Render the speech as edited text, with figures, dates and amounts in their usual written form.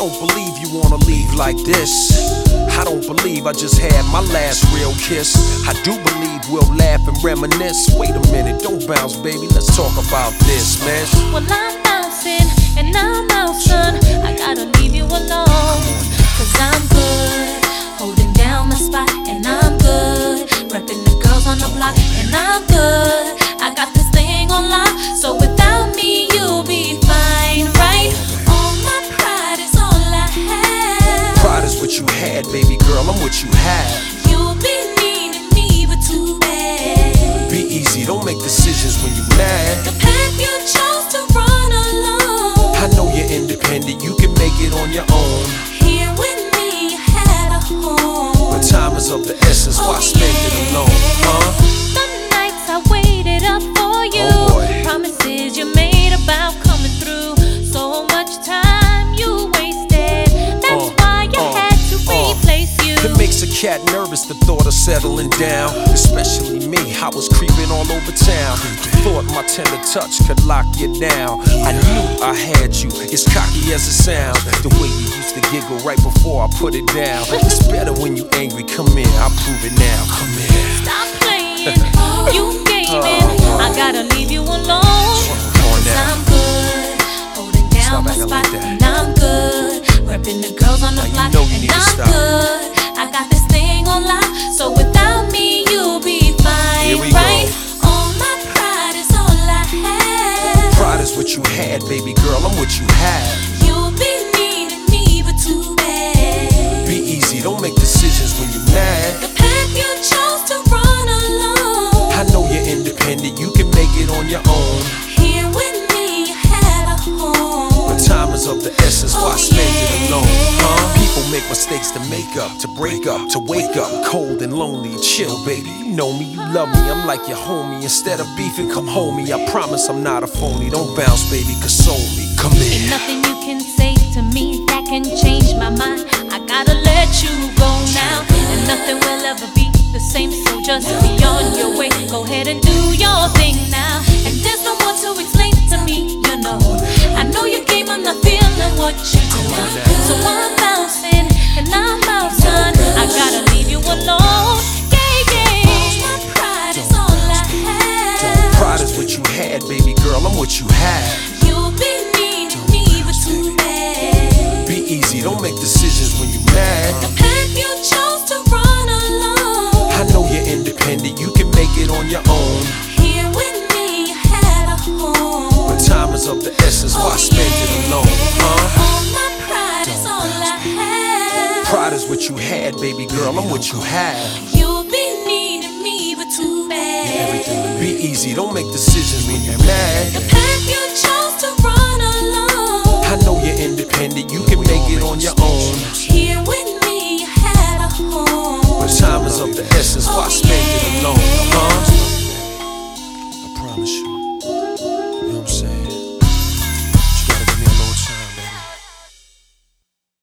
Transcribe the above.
don't believe you wanna leave like this. I don't believe I just had my last real kiss. I do believe we'll laugh and reminisce. Wait a minute, don't bounce, baby, let's talk about this, man. Well, I'm bouncing and I'm out, son. I gotta leave you alone, cause I'm good, holding down the spot, and I'm good, repping the girls on the block, and I'm good. I got this thing on lock, so without me you'll be fine, right? All my pride is all I have. Pride is what you had, baby girl, I'm what you have. You'll be needing me, but too bad. Be easy, don't make decisions when you're mad. The path you chose to run alone, I know you're independent, you can make it on your own. here with me you had a home, But time is of the essence, why spend it alone, huh? The nights I waited up for you, Oh boy. promises you made about coming through. So much time you wasted, that's why I had to replace you. It makes a cat nervous, the thought of settling down. Especially me, I was creeping all over town. Thought my tender touch could lock you down. I knew I had you, as cocky as it sounds. The way you used to giggle right before I put it down. It's better when you angry, come in, I'll prove it now, come in. Stop playing, you gaming, I gotta leave you alone, cause I'm good, holding down my Stop acting spot, like that. and I'm good, repping the girls on the Now you block, know you and need to I'm stop. good. I got this thing on lock, so without me you'll be fine, Here we go. right? All my pride is all I have. Pride is what you had, baby girl, I'm what you have. You'll be needing me, but too bad. Be easy, don't make decisions when you're mad. The path you chose to run alone, I know you're independent, you can make it on your own. here with me you had a home, But time is of the essence, why spend it alone, huh? People make mistakes to make up, to break up, to wake up cold and lonely. Chill, baby, you know me, you love me, I'm like your homie. Instead of beefing, come home me. I promise I'm not a phony. Don't bounce, baby, console me. Come Ain't in. nothing you can say to me that can change my mind. I gotta let you go now, and nothing will ever be the same. So just be on your way. Go ahead and do your thing now, and there's no more to explain to me. You know, I know your game. I'm not feeling what you do. So I'm bouncing and I'm out, son. I gotta leave you alone. Yeah, yeah. My pride is all I have. Pride is what you had, baby girl, I'm what you have. You'll be needing me, but too bad. Be easy, don't make decisions when you're mad. The path you chose to run alone, I know you're independent, you can make it on your own. here with me you had a home, But time is of the essence, why spend it alone, huh? all my pride is all I have. Pride is what you had, baby girl, I'm what you have. You'll be needing me, but too bad. Be easy, don't make decisions when you're mad. The path you chose to run alone, I know you're independent, you can make it on your own. here with me you had a home, But time is of the essence, why spend